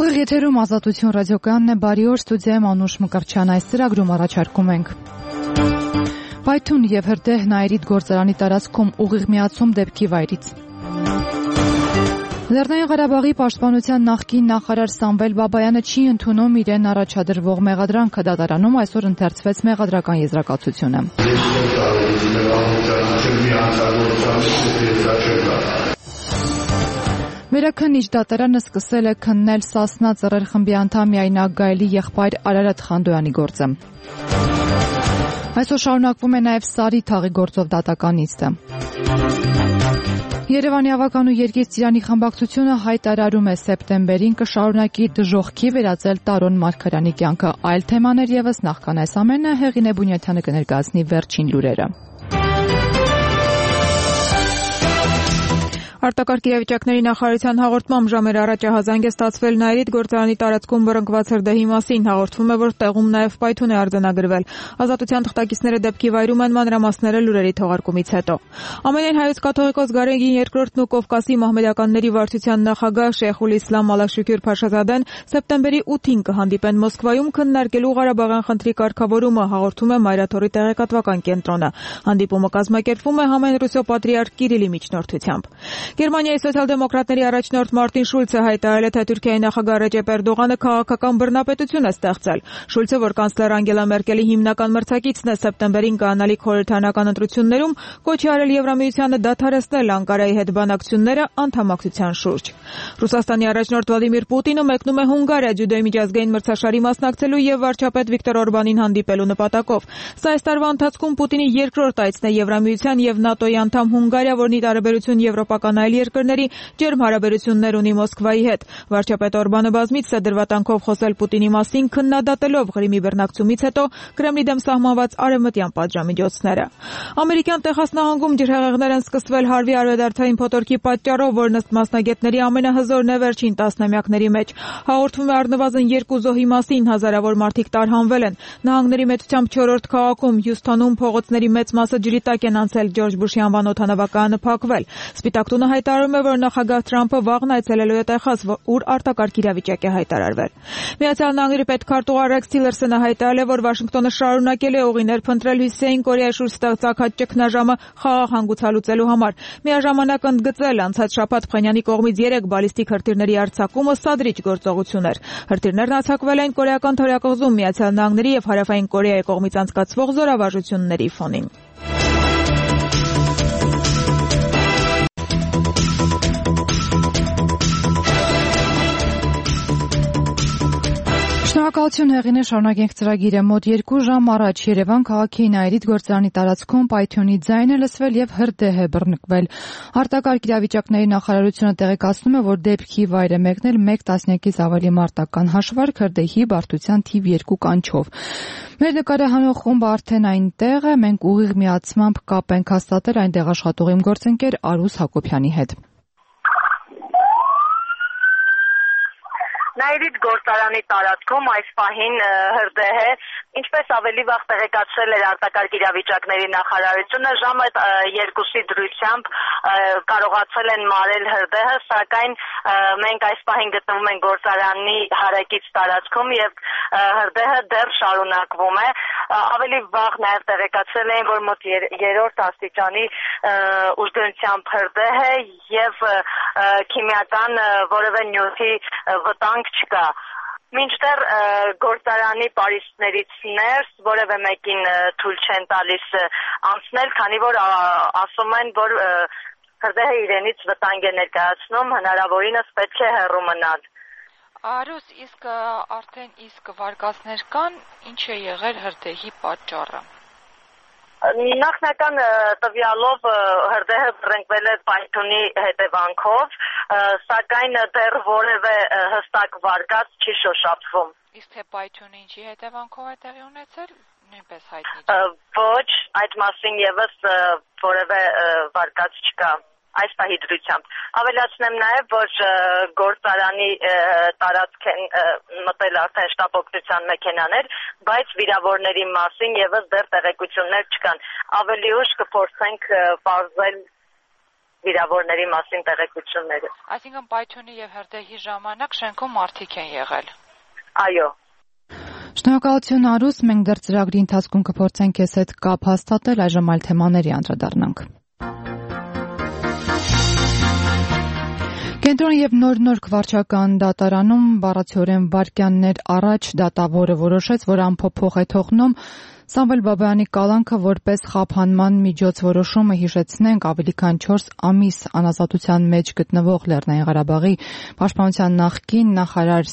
Ուղիղ եթերում Ազատություն ռադիոկայանն է, բարի օր, ստուդիայում Անուշ Մկրտչյան, այս ծրագրում առաջարկում ենք Պայթուն և հրդեհ Նաիրիդ գործարանի տարածքում ուղիղ միացում դեպքի վայրից։ Լեռնային Ղարաբաղի պաշտպանության նախկին նախարար Սամվել Բաբայանը չի ընդունում իրեն առաջադրվող մեղադրանքը, դատարանում այսօր ընթերցվեց մեղադրական եզրակացությունը։ Վերաքննիչ դատարանը սկսել է քննել Սասնա ծռեր խմբի անդամ Միայնակ Գայլի եղբայր Արարատ Խանդոյանի գործը։ Այսօր շարունակվում է նաև Սարի թաղի գործով դատական նիստը։ Երևանի ավական ու Երգից Ծիրանի խմբակցությունը հայտարարում է սեպտեմբերին կշարունակի դժոխքի վերածել Տարոն Մարգարյանի կյանքը։ Այլ թեմաներ եւս, նախքան այս ամենը Հեղինե Բունյաթյանը կներկայացնի վերջին լուրերը։ Արտակարգ իրավիճակների նախարարության հաղորդմամբ ժամեր առաջ ահազանգ է ստացվել Նաիրիդ գործարանի տարածքում բռնկված հրդեհի մասին, հաղորդվում է, որ տեղում նաև պայթուն է արձանագրվել։ Ազատության թղթակիցները դեպքի վայրում են, մանրամասները լուրերի թողարկումից հետո։ Ամենայն հայոց կաթողիկոս Գարեգին II-ն ու Կովկասի մահմեդականների վարչության նախագահ Շեյխուլ Իսլամ Ալաշուքյուր Փաշազադեն սեպտեմբերի 8-ին կհանդիպեն Մոսկվայում քննարկելու Ղարաբաղյան խնդրի կարգավորումը, հաղորդում է Մայրաթորի տեղեկատվական կենտրոնը։ Հանդիպումը կազմակերպվում է համայն պատրիարք Կիրիլի միջնորդությամբ։ Գերմանիայի սոցիալ-դեմոկրատների առաջնորդ Մարտին Շուլցը հայտարարել է, թե Թուրքիայի նախագահ Ռեջեփ Էրդողանը քաղաքական բռնապետություն է ստեղծել։ Շուլցը, որ կանցլեր Անգելա Մերկելի հիմնական մրցակիցն է, սեպտեմբերին կանալիք խորհրդարանական ընտրություններում կոչ է արել Եվրամիությանը դադարեցնել Անկարայի հետ բանակցությունները անդամակցության շուրջ։ Ռուսաստանի առաջնորդ Վլադիմիր Պուտինը մեկնում է Հունգարիա ջյուդոյի միջազգային մրցաշարի մասնակցելու եւ վարչապետ Վիկտոր Օրբանին հանդիպելու նպատակով։ Սա այս տարվա ընթացքում Պուտինի երկրորդ այցն է Եվրամիության եւ ՆԱՏՕ-ի անդամ Հունգարիա, որն ի տարբերություն եվրոպական այլ երկրների ջերմ հարաբերություններ ունի Մոսկվայի հետ։ Վարչապետ Օրբանը բազմիցս է դրվատանքով խոսել Պուտինի մասին, քննադատելով Ղրիմի բռնակցումից հետո Կրեմլի դեմ սահմանված արևմտյան պատժամիջոցները։ Ամերիկյան Տեխաս նահանգում ջրհեղեղներ են սկսվել Հարվի արևադարձային փոթորկի պատճառով, որն ըստ մասնագետների ամենահզորն է վերջին տասնամյակների մեջ։ Հաղորդվում է առնվազն 2 զոհի մասին, հազարավոր մարդիկ տարհանվել են։ Նահանգների մեծությամբ 4-րդ քաղաքում Հյուսթոնում փողոցների մեծ մասը ջրի տակ են անցել, Ջորջ Բուշի անվան օդանավակայանը փակվել։ Սպիտակ տունը հայտարարում է, որ նախագահ Թրամփը վաղն այցելելու է Տեխաս, ուր արտակարգ իրավիճակ է հայտարարվել։ Միացյալ Նահանգների պետքարտուղար Ռեքս Թիլերսոնը հայտարարել է, որ Վաշինգտոնը շարունակել է ուղիներ փնտրել Հյուսիսային Կորեայի շուրջ ստեղծած ճգնաժամը խաղաղ հանգուցալուծելու համար։ Միաժամանակ ընդգծել անցած շաբաթ Փխենյանի կողմից 3 բալիստիկ հրթիռների արձակումը սադրիչ գործողություն էր։ Հրթիռներն արձակվել են կորեական թորակղզում Միացյալ Նահանգների եւ Հարավային Կորեայի կողմից անցկացվող զորավարժությունների ֆոնին։ Շնորհակալություն Հեղինե, շարունակենք ծրագիրը։ Մոտ 2 ժամ առաջ Երևան քաղաքի Նաիրիդ գործարանի տարածքում պայթյունի ձայն է լսվել եւ հրդեհ է բռնկվել։ Արտակարգ իրավիճակների նախարարությունը տեղեկացնում է, որ դեպքի վայր է մեկնել 1 տասնյակից ավելի մարտական հաշվարկ հրդեհի բարդության թիվ 2 կանչով։ Մեր նկարահանող խումբը արդեն այնտեղ է, մենք ուղիղ միացմամբ կապ ենք հաստատել այնտեղ աշխատող իմ գործընկեր Արուս Հակոբյանի հետ։ Նաիրիդ գործարանի տարածքում այս պահին հրդեհ է, ինչպես ավելի վաղ տեղեկացրել էր արտակարգ իրավիճակների նախարարությունը, ժամը 2-ի դրությամբ կարողացել են մարել հրդեհը, սակայն մենք այս պահին գտնվում ենք գործարանի հարակից տարածքում եւ հրդեհը դեռ շարունակվում է։ Ավելի վաղ նաև տեղեկացրել էին, որ մոտ 3-րդ աստիճանի ուժգնությամբ հրդեհ է եւ քիմիական որևէ նյութի վտանգ չկա։ Մինչդեռ գործարանի պարիսպներից ներս որևէ մեկին թույլ չեն տալիս անցնել, քանի որ ասում են, որ հրդեհը իրենից վտանգ է ներկայացնում, հնարավորինս պետք է հեռու մնալ։ Արուս, իսկ արդեն վարկածներ կան, ինչ է եղել հրդեհի պատճառը։ Նախնական տվյալով հրդեհը բռնկվել է պայթյունի հետևանքով, սակայն դեռ որևէ հստակ վարկած չի շոշափվում։ Իսկ թե պայթյունը ինչի հետևանքով է տեղի ունեցել, նույնպես հայտնի չէ։ Ոչ, այդ մասին եւս որևէ վարկած չկա։ Այս պահի դրությամբ։ Ավելացնեմ նաև, որ գործարանի տարածք են մտել արդեն շտապօգնության մեքենաներ, բայց վիրավորների մասին եւս դեռ տեղեկություններ չկան։ Ավելի ուշ կփորձենք պարզել վիրավորների մասին տեղեկությունները։ Այսինքն պայթյունի եւ հրդեհի ժամանակ շենքում մարդիկ են եղել։ Այո։ Շնորհակալություն Արուս, մենք դեռ ծրագրի ընթացքում կփորձենք քեզ հետ կապ հաստատել, այժմ այլ թեմաների անդրադառնանք։ Կենտրոն եւ նոր վարչական դատարանում բառացիորեն վայրկյաններ առաջ դատավորը որոշեց, որ անփոփոխ է թողնում Սամվել Բաբայանի կալանքը որպես խափանման միջոց որոշումը հիշեցնենք ավելի քան 4 ամիս անազատության մեջ գտնվող Լեռնային Ղարաբաղի պաշտպանության նախկին նախարար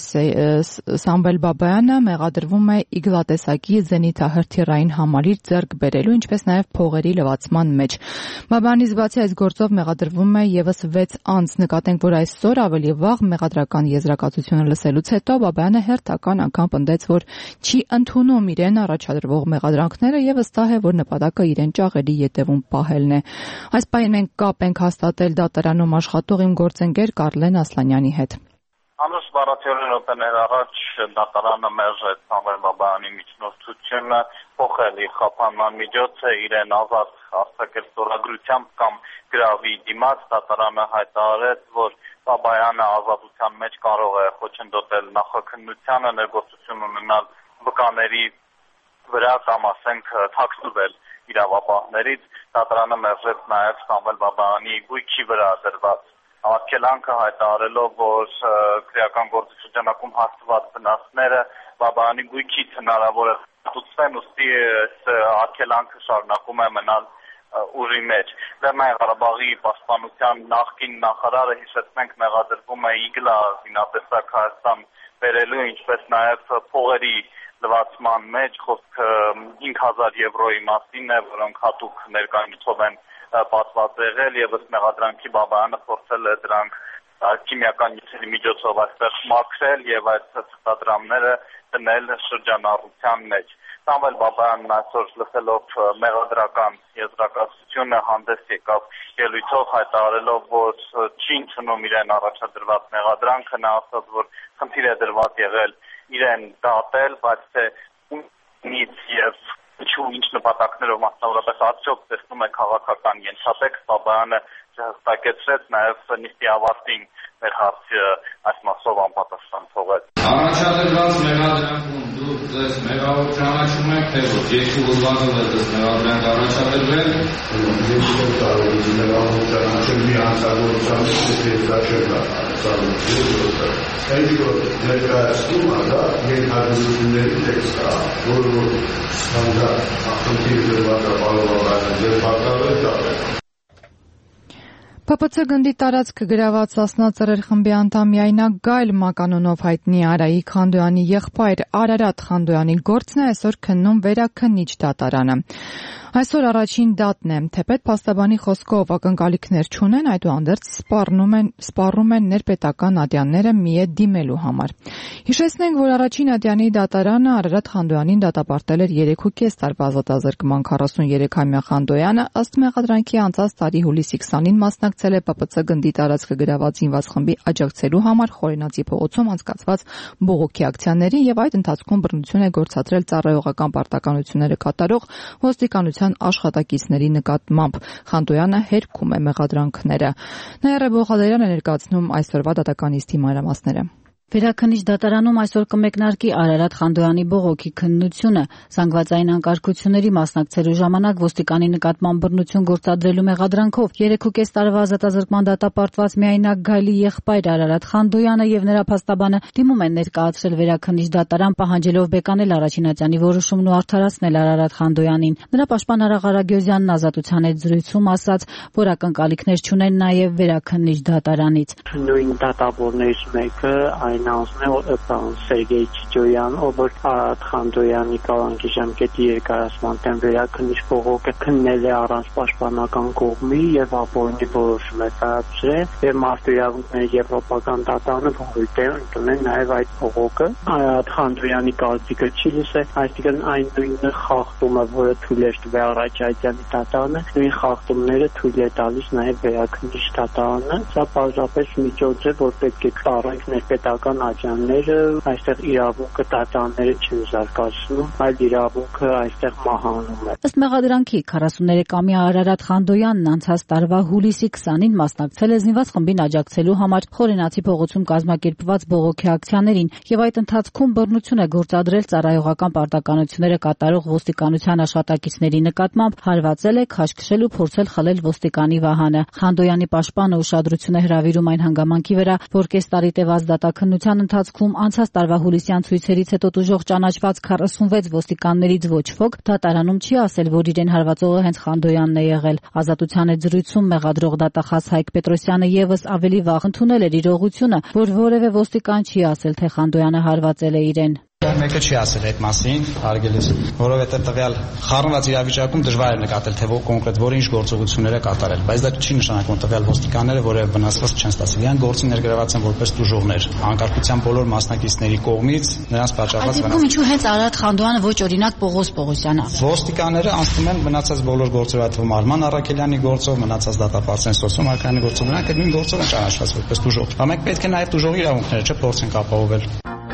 Սամվել Բաբայանը մեղադրվում է իգլատեսակի զենիթահրթիռային համալիր ձեռք բերելու, ինչպես նաև փողերի լվացման մեջ։ Բաբայանից բացի այս գործով մեղադրվում է եւս 6 անձ։ Նկատենք, որ այսօր ավելի վաղ մեղադրական եզրակացությունը լսելուց հետո Բաբայանը հերթական անգամ պնդեց, որ չի ընդունում իրեն առաջադրվող մեղադրանքները եւ վստահ է, որ նպատակը իրեն ճաղերի ետևում պահելն է։ Այս պահին մենք կապ ենք հաստատել դատարանում աշխատող իմ գործընկեր Կարլեն Ասլանյանի հետ։ Անուշ բառացիորեն րոպեներ առաջ դատարանը մերժեց Սամվել Բաբայանի միջնորդությունը, փոխել իր խափանման միջոցը իրեն ազատ արձակել ստորագրությամբ կամ գրավի դիմաց։ Դատարանը հայտարարեց, որ Բաբայանը ազատության մեջ կարող է խոչընդոտել նախաքննությանը, ներգործություն ունենալ վկաների վրա կամ ասենք թաքցվել իրավապահներից։ Դատարանը մերժեց նաև Սամվել Բաբայանի գույքի վրա դրված արգելանքը, հայտարարելով, որ քրեական գործիքշրջանակում հաստատված վնասները Բաբայանի գույքից հնարավոր է ստուգեն, ուստի արգելանքը շարունակում է մնալ ուժի մեջ։ Լեռնային Ղարաբաղի պաշտպանության նախկին նախարարը, հիշեցնենք, մեղադրվում է իգլա զինատեսակ Հայաստան բերելու, ինչպես նաև փողերի լվացման մեջ, խոսքը 5000 եվրոյի մասին է, որոնք հատուկ ներկայությամբ են պատված եղել եւ ըստ մեղադրանքի Բաբայանը փորձել է դրանք քիմիական նյութերի միջոցով այստեղ մաքրել եւ այդ ցուցադրամները դնել շրջանառության մեջ։ Սամվել Բաբայանն այսօր լսելով մեղադրական եզրակացությունը հանդես եկավ ելույթով, հայտարարելով, որ չի ընդունում իրեն առաջադրված մեղադրանքը։ Նա ասաց, որ խնդիր է դրված եղել իրեն դատել, բայց թե ումից եւ ինչ նպատակներով, մասնավորապես արդյոք տեսնում է քաղաքական ենթատեքստ, Բաբայանը հստակեցրեց, նաև նիստի ավարտին մեր հարցը այս մասով անպատասխան թողեց։ Առաջադրված մեղադրանքում դուք ձեզ մեղավոր ճանաչում եք, թե ոչ, երկու ուղղակով է ձեզ մեղադրանք առաջադրվել։ Ես կարող եմ մեղավոր ճանաչել մի հանցագործության ներկայացնում է, դա ենթադրությունների տեքստ է, որը ստանդարտ ախնդիր դրված է Բաբայանը ձեր պատկառել տալը։ ՊՊՑ գնդի տարածքը գրաված Սասնա ծռեր խմբի անդամ Միայնակ Գայլ Մականունով հայտնի Արայիկ Խանդոյանի եղբայր Արարատ Խանդոյանի գործն է այսօր քննում վերաքննիչ դատարանը։ Այսօր առաջին դատն է, թեպետ փաստաբանի խոսքով ակնկալիքներ չունեն, այդուհանդերձ սպառում են ներպետական ադյանները միե դիմելու համար։ Հիշեցնենք, որ առաջին ադյանի դատարանը Արարատ Խանդոյանին դատապարտել էր 3.5 տարվա ազատազրկման 43-ամյա Խանդոյանը ըստ մեղադրանքի անցած տարի հուլիսի 20-ին մասնակցել է ՊՊՑ գնդի տարածքը գրաված զինված խմբի աջակցելու համար Խորենացի փողոցում անցկացված բողոքի ակցիաների եւ այդ ընթացքում բռնություն է գործադրել ծառայողական պարտականությունները կատարող ոստիկանության աշխատակիցների նկատմամբ։ Խանդոյանը հերքում է մեղադրանքները։ Նաիրա Բողալերյանը ներկայացնում այսօրվա դատական նիստի մանրամասները։ Վերաքննիչ դատարանում այսօր կմեկնարկի Արարատ Խանդոյանի բողոքի քննությունը։ Զանգվածային անկարգությունների մասնակցելու ժամանակ ոստիկանի նկատմամբ բռնություն գործադրելու մեղադրանքով 3.5 տարվա ազատազրկման դատապարտված Միայնակ Գայլի եղբայր Արարատ Խանդոյանը եւ նրա փաստաբանը դիմում են ներկայացրել վերաքննիչ դատարան, պահանջելով բեկանել առաջին ատյանի որոշումն ու արդարացնել Արարատ Խանդոյանին։ Նրա պաշտպան Արա Ղարագյոզյանն Ազատության հետ զրույցում ասաց, որ ակնկալիքներ չունեն նաեւ վերաքննիչ դատարանից։ Նույն դատավորներից մեկը այն անձն է Սերգեյ Չիջոյան, ով Արարատ Խանդոյանի կալանքի ժամկետի երկարացման դեմ վերաքննիչ բողոքը քննել է առանց պաշտպանական կողմի եւ ապօրինի որոշում է կայացրել եւ մարդու եվրոպական դատարանը որոշ է ընդունել նաեւ այդ բողոքը։ Արարատ Խանդոյանի կարծիքը չի լսել, այսինքն այն նույնը խախտումը, որը թույլ է տվել առաջադյանի դատարանը, նույն խախտումները թույլ է տալիս նաեւ վերաքննիչ դատարանը։ Սա պարզապես միջոց է, որ պետք է առանց ներպետական պետական աջանները այստեղ իրավունքը դատարանները չեն զարգացնում, այլ իրավունքը այստեղ մահանում է։ Ըստ մեղադրանքի 43-ամյա Արարատ Խանդոյանն անցած տարվա հուլիսի 20-ին մասնակցել է զինված խմբին աջակցելու համար Խորենացի փողոցում կազմակերպված բողոքի ակցիաներին եւ այդ ընթացքում բռնություն է գործադրել ծառայողական պարտականությունները կատարող ոստիկանության աշխատակիցների նկատմամբ, հարվածել է, քաշքշել ու փորձել խլել ոստիկանի վահանը։ Խանդոյանի պաշտպանը ուշադրություն է հրավիրում այն հանգամանքի վրա, որ կես տարի տևած դատաքննության ընթացքում անցած տարվա հուլիսյան ցույցերից հետո տուժող ճանաչված 46 ոստիկաններից ոչ ոք դատարանում չի ասել, որ իրեն հարվածողը հենց Խանդոյանն է եղել։ Ազատության հետ զրույցում մեղադրող դատախազ Հայկ Պետրոսյանը եւս ավելի վաղ ընդունել էր իրողությունը, որ որևէ ոստիկան չի ասել, թե Խանդոյանը հարվածել է իրեն։ Մեկը չի ասել այդ մասին, հարգելիս, որովհետև տվյալ խառնված իրավիճակում դժվար է նկատել, թե կոնկրետ որը ինչ գործողություններ է կատարել, բայց դա չի նշանակում տվյալ ոստիկանները որևէ վնասված չեն ստացել, իրենք գործին ներգրաված են որպես տուժողներ, անկարգության բոլոր մասնակիցների կողմից նրանց պատճառված վնաս։ Ինչու հենց Արարատ Խանդոյանը ոչ օրինակ Պողոս Պողոսյանը։ Ոստիկանները անցնում են մնացած բոլոր գործերով Արման Առաքելյանի գործով, մնացած դատապարտության Սոսո Մարկարյանի գործով, նրանք այդ նույն գործով են ճանաչված որպես տուժող։ Բայց մենք պետք է նաև տուժողի իրավունքները չփորձենք ապահովել։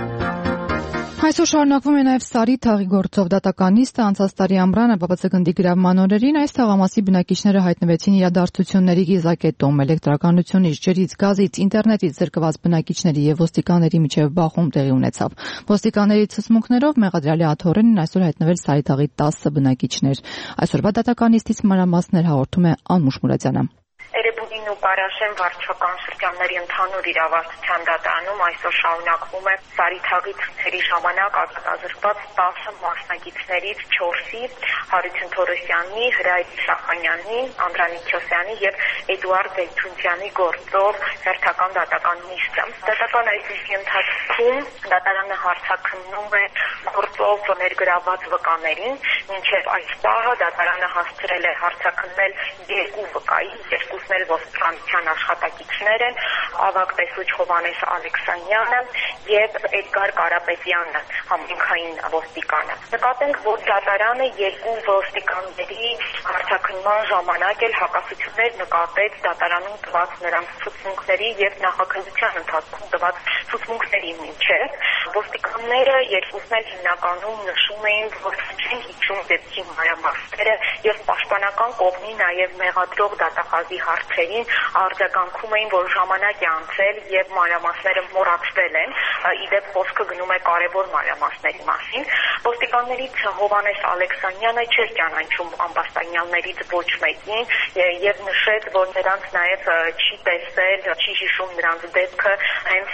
Այսօր շարունակվում է նաև Սարի թաղի գործով դատական նիստը անցած տարի ամռանը ԲԲՑ գնդի գրավման օրերին այս թաղամասի բնակիչները հայտնվեցին իրադարձությունների գիզակետում էլեկտրականությունից, ջրից, գազից, ինտերնետից զրկված բնակիչների եւ ոստիկանների միջև բախում տեղի ունեցավ։ Ոստիկանների ցուցմունքներով մեղադրյալի աթոռին այսօր հայտնվել Սարի թաղի 10 բնակիչներ։ Այսօրվա դատական նիստից մանրամասներ հաղորդում է Անուշ Մուրադյանը։ Էրեբունին ու Պարաշեն վարչական շրջանների ընդհանուր իրավասության դատարանում այսօր շարունակվում է Սարի թաղի ցույցերի ժամանակ ազատազրկված 10 մասնակիցներից 4-ի Հարություն Թորոսյանի, Հրայր Շախանյանի, Անդրանիկ Քյոսյանի եւ Էդուարդ Զեյթունցյանի գործով հերթական դատական նիստը։ Դատական այսինքի ընթացքում դատարանը հարցաքննում է գործով ներգրավված վկաներին, մինչև այս պահը դատարանը հասցրել է հարցաքննել 2 վկայի, երկուսն էլ ոստիկանության աշխատակիցներ են, ավագ տեսուչ Հովհաննես Ալեքսանյանը եւ Էդգար Կարապետյանը, համայնքային ոստիկանը։ Նկատենք, որ դատարանը 2 ոստիկանների հարցաքննման ժամանակ էլ հակասություններ նկատեց դատարանում տված նրանց ցուցմունքների եւ նախաքննության ընթացքում տված ցուցմունքների միջեւ։ Ոստիկանները երկուսն էլ հիմնականում նշում էին, որ չեն հիշում դեպքի մանրամասները եւ պաշտպանական կողմի նաեւ մեղադրող դատախազի հարցերին արձագանքում էին, որ ժամանակ է անցել եւ մանրամասները մոռացվել են։ Իդեպ խոսքը գնում է կարևոր մանրամասների մասին։ Ոստիկաններից Հովհաննես Ալեքսանյանը չէր ճանաչում ամբաստանյալներից ոչ մեկին եւ նշեց, որ նրանց նաեւ չի տեսել, չի հիշում նրանց դեպքը հենց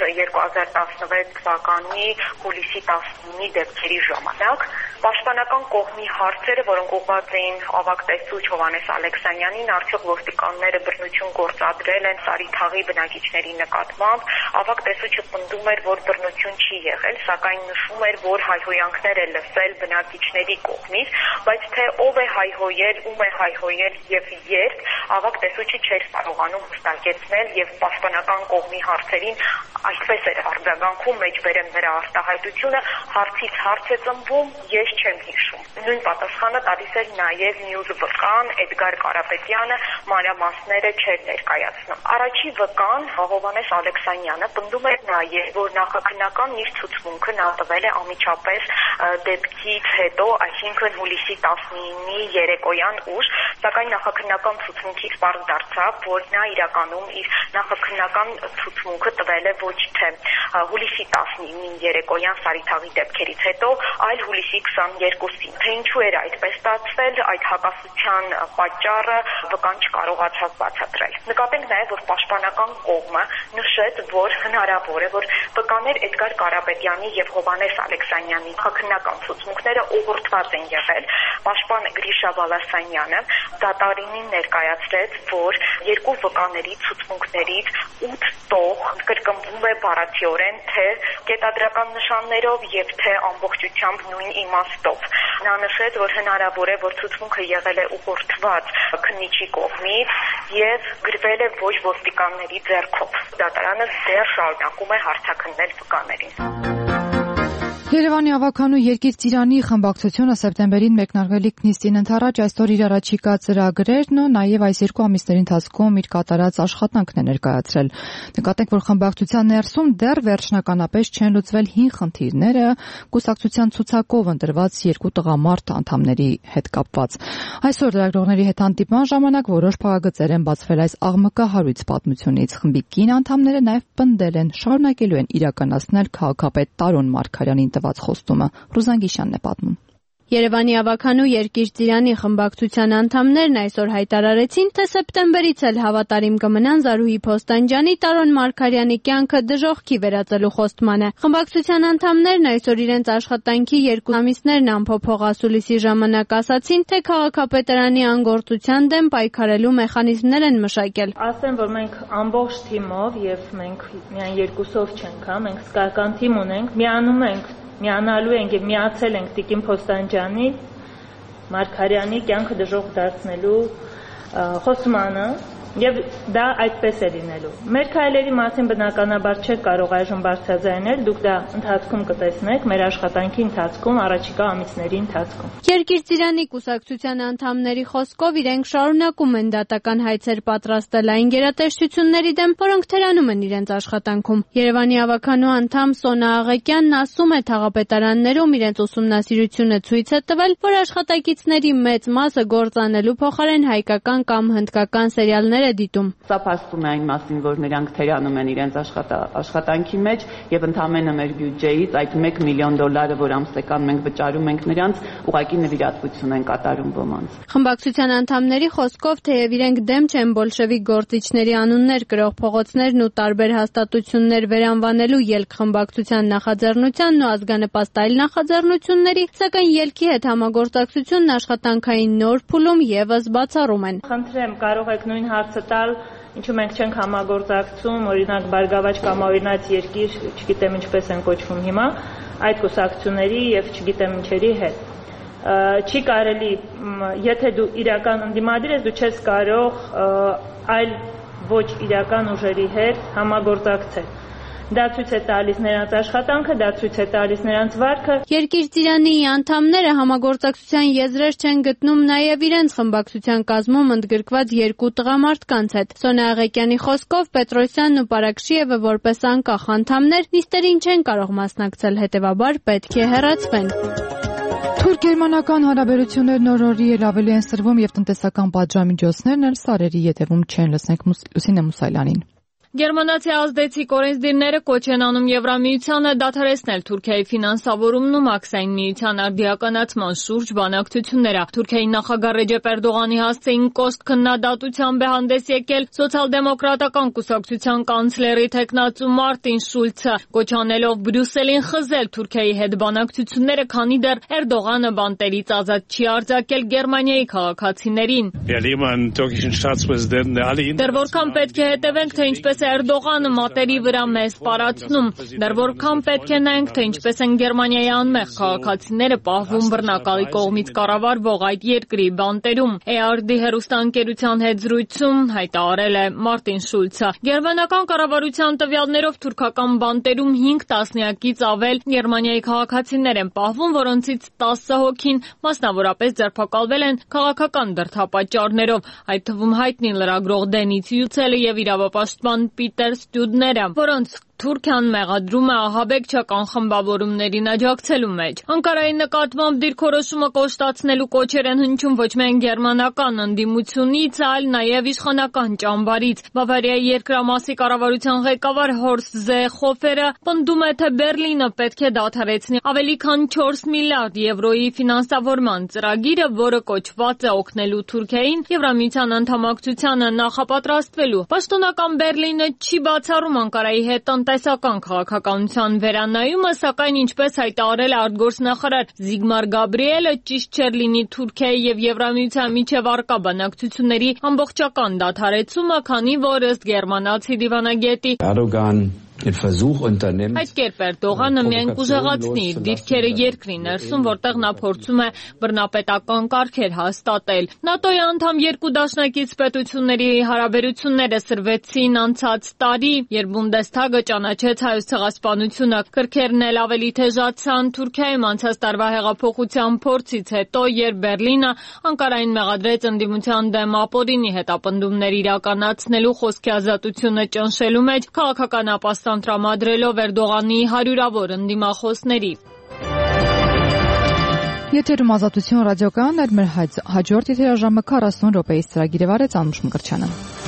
2016 թվականի հուլիսի 19-ի դեպքերի ժամանակ։ Պաշտպանական կողմի հարցերը, որոնք ուղղված էին ավագ տեսուչ Հովհաննես Ալեքսանյանին, արդյոք ոստիկանները բռնություն գործադրել են Սարի թաղի բնակիչների նկատմամբ, ավագ տեսուչը պնդում էր, որ բռնություն չի եղել, սակայն նշում էր, որ հայհոյանքներ է լսել բնակիչների կողմից, բայց թե ով է հայհոյել, ում է հայհոյել եւ երբ, ավագ տեսուչը չէր կարողանում հստակեցնել եւ պաշտպանական կողմի հարցերին այսպես էր արձագանքում, մեջբերեմ նրա արտահայտությունը, հարցից հարց է ծնվում, ես չեմ հիշում։ Նույն պատասխանը տալիս էր նաև մյուս վկան Էդգար Կարապետյանը, մանրամասները չէր ներկայացնում։ Առաջի վկան Հովհաննես Ալեքսանյանը պնդում էր նաև, որ նախաքննական իր ցուցմունքը նա տվել է անմիջապես դեպքից հետո, այսինքն հուլիսի 19-ի երեկոյան ուշ, սակայն նախաքննական ցուցմունքից պարզ դարձավ, որ նա իրականում իր նախաքննական ցուցմունքը տվել է ոչ թե հուլիսի 19-ի երեկոյան Սարի թաղի դեպքերից հետո, այլ հուլիսի 22-ին։ Թե ինչու էր այդպես ստացվել, այդ հակասության պատճառը վկան չկարողացավ բացատրել։ Նկատենք նաև, որ պաշտպանական կողմը նշեց, որ հնարավոր է, որ վկաներ Էդգար Կարապետյանի եւ Հովհաննես Ալեքսանյանի հակնական ցուցմունքները ուղղորդված են եղել։ Պաշտպան Գրիշա Բալասանյանը դատարանին ներկայացրեց, որ 2 վկաների ցուցմունքներից 8 տող կրկնվում է բառացիորեն թե կետադրական նշաններով եւ թե ամբողջությամբ նույն իմաստով։ Նա նշեց, որ հնարավոր է, որ ցուցմունքը եղել է ուղղորդված քննիչի կողմից եւ գրվել է ոչ ոստիկանների ձեռքով։ Դատարանը դեռ շարունակում է հարցաքննել վկաներին։ Երևանի ավականու երկիր ծիրանի խմբակցությունը սեպտեմբերին մեկնարկվելիք նիստին ընթരാճ այսօր իր առաջիկա ծրագրերն ու նաև այս երկու ամիսների ընթացքում իր կատարած աշխատանքն է ներկայացրել։ Նկատենք, որ խմբակցության ներսում դեռ վերջնականապես չեն լուծվել հին խնդիրները կուսակցության ցուցակով ընտրված երկու տղամարդ անդամների հետ կապված։ Այսօր լրագրողների հետ հանդիպման ժամանակ որոշ փակագծեր են բացվել այս աղմկահարույց պատմությունից։ Խմբի կին անդամները նաև պնդել են շարունակելու են իրականացնել քաղաքապետ Տարոն Մարգարյանին տված խոստումը։ Ռուզան Գիշյանն է պատմում։ Երևանի ավականու երկիր ծիրանի խմբակցության անդամներն այսօր հայտարարեցին, թե սեպտեմբերից էլ հավատարիմ կմնան Զարուհի Փոստանջյանի Տարոն Մարգարյանի կյանքը դժոխքի վերածելու խոստմանը։ Խմբակցության անդամներն այսօր իրենց աշխատանքի 2 ամիսներն ամփոփող ասուլիսի ժամանակ ասացին, թե քաղաքապետարանի անգործության դեմ պայքարելու մեխանիզմներ են մշակել։ Ասեմ, որ մենք ամբողջ թիմով եւ մենք միայն երկուսով չենք, մենք սկական թիմ ունենք, միանալու ենք եւ միացել ենք Տիկին Փոստանջյանի Մարգարյանի կյանքը դժոխք դարձնելու խոստմանը եւ դա այդպես է լինելու։ Մեր քայլերի մասին բնականաբար չեք կարող այժմ բարձրաձայնել, դուք դա ընթացքում կտեսնեք մեր աշխատանքի ընթացքում, առաջիկա ամիսների ընթացքում։ Երկիր ծիրանի կուսակցության անդամների խոսքով իրենք շարունակում են դատական հայցեր պատրաստել այն գերատեսչությունների դեմ, որոնք թերանում են իրենց աշխատանքում։ Երևանի ավականու անդամ Սոնա Աղեկյանն ասում է, թաղապետարաններում իրենց ուսումնասիրությունը ցույց է տվել, որ աշխատակիցների մեծ մասը գործանելու փոխարեն հայկական կամ հնդկական սերիալներ դիտում։ Սա փաստում է այն մասին, որ նրանք թերանում են իրենց աշխատանքի մեջ եւ ընդամենը մեր բյուջեից այդ $1 միլիոն, որ ամսական մենք վճարում ենք նրանց, ուղղակի նվիրատվություն են կատարում ոմանց։ Խմբակցության անդամների խոսքով, թեև իրենք դեմ չեն բոլշևիկ գործիչների անուններ կրող փողոցներն ու տարբեր հաստատություններ վերանվանելու ելք խմբակցության նախաձեռնությանն ու ազգանպաստ այլ նախաձեռնությունների, սակայն ելքի հետ համագործակցությունն աշխատանքային նոր փուլում եւս բացառում են։ Խնդրեմ, կարող եք նույն հարցը տալ, ինչու մենք չենք համագործակցում, օրինակ Բարգավաճ կամ Օրինաց երկիր, չգիտեմ ինչպես են կոչվում հիմա, այդ կուսակցությունների եւ չգիտեմ ինչերի հետ։ Չի կարելի, եթե դու իրական ընդդիմադիր ես, դու չես կարող այլ ոչ իրական ուժերի հետ համագործակցել։ Դա ցույց է տալիս նրանց աշխատանքը, դա ցույց է տալիս նրանց վարքը։ Երկիր ծիրանի անդամները համագործակցության եզրեր չեն գտնում նաև իրենց խմբակցության կազմում ընդգրկված երկու տղամարդկանց հետ։ Սոնա Աղեկյանի խոսքով Պետրոսյանն ու Պարակշիևը որպես անկախ անդամներ նիստերին չեն կարող մասնակցել, հետևաբար պետք է հեռացվեն։ Թուրք-գերմանական հարաբերություններն օր-օրի էլ ավելի են սրվում եւ տնտեսական պատժամիջոցներն էլ սարերի ետևում չեն, լսենք Լուսինե Մուսայլյանին։ Գերմանացի ազդեցիկ օրենսդիրները կոչ են անում Եվրամիությանը դադարեցնել Թուրքիայի ֆինանսավորումն ու մաքսային միության արդիականացման շուրջ բանակցությունները։ Թուրքիայի նախագահ Ռեջեփ Էրդողանի հասցեին կոստ քննադատությամբ է հանդես եկել սոցիալ-դեմոկրատական կուսակցության կանցլերի թեկնածու Մարտին Շուլցը, կոչ անելով Բրյուսելին խզել Թուրքիայի հետ բանակցությունները, քանի դեռ Էրդողանը բանտերից ազատ չի արձակել Գերմանիայի քաղաքացիներին։ Դեռ որքան պետք է հետևենք, թե ինչպես Էրդողանը մատերի վրա մեզ պարացնում, դեռ որքան պետք է նայենք, թե ինչպես են Գերմանիայի անմեղ քաղաքացիները պահվում բռնակալի կողմից կառավարվող այդ երկրի բանտերում։ ARD հեռուստաընկերության հետ զրույցում հայտարարել է Մարտին Շուլցը։ Գերմանական կառավարության տվյալներով թուրքական բանտերում 5 տասնյակից ավել Գերմանիայի քաղաքացիներ են պահվում, որոնցից 10 հոգին մասնավորապես ձերբակալվել են քաղաքական դրդապատճառներով, այդ թվում հայտնի լրագրող Դենից Յուցելը եւ իրավապաշտպան Պիտեր Ստյուդները, որոնց Թուրքիան մեղադրում է ահաբեկչական խմբավորումներին աջակցելու մեջ։ Անկարայի նկատմամբ դիրքորոշումը կոշտացնելու կոչեր են հնչում ոչ միայն գերմանական ընդդիմությունից, այլ նաև իշխանական ճամբարից։ Բավարիայի երկրամասի կառավարության ղեկավար Հորստ Զեխոֆերը պնդում է, թե Բերլինը պետք է դադարեցնի ավելի քան 4 միլիարդ եվրոյի ֆինանսավորման ծրագիրը, որը կոչված է օգնելու Թուրքիային Եվրամիության անդամակցությանը նախապատրաստվելու։ Պաշտոնական Բերլինը չի բացառում Անկարայի հետ տնտեսական քաղաքականության վերանայումը, սակայն ինչպես հայտարարել է արտգործնախարար Զիգմար Գաբրիելը, ճիշտ չէր լինի Թուրքիայի եւ Եվրամիության միջև առկա բանակցությունների ամբողջական դադարեցումը, քանի որ ըստ գերմանացի դիվանագետի Այդ կերպ Էրդողանը միայն կուժեղացնի իր դիրքերը երկրի ներսում, որտեղ նա փորձում է բռնապետական կարգեր հաստատել։ ՆԱՏՕ-ի անդամ երկու դաշնակից պետությունների հարաբերությունները սրվեցին անցած տարի, երբ Բունդեսթագը ճանաչեց Հայոց ցեղասպանությունը։ Կրքերն էլ ավելի թեժացան Թուրքիայում անցած տարվա հեղափոխության փորձից հետո, երբ Բերլինը Անկարային մեղադրեց ընդդիմության դեմ ապօրինի հետապնդումներ իրականացնելու խոսքի ազատությունը ճնշելու մեջ քաղաքական ապաստան տրամադրելով Էրդողանի հարյուրավոր ընդդիմախոսների։ Եթերում Ազատություն ռադիոկայանն էր, մեր հաջորդ եթերաժամը 40 րոպեից ծրագիրը վարեց Անուշ Մկրտչյանը։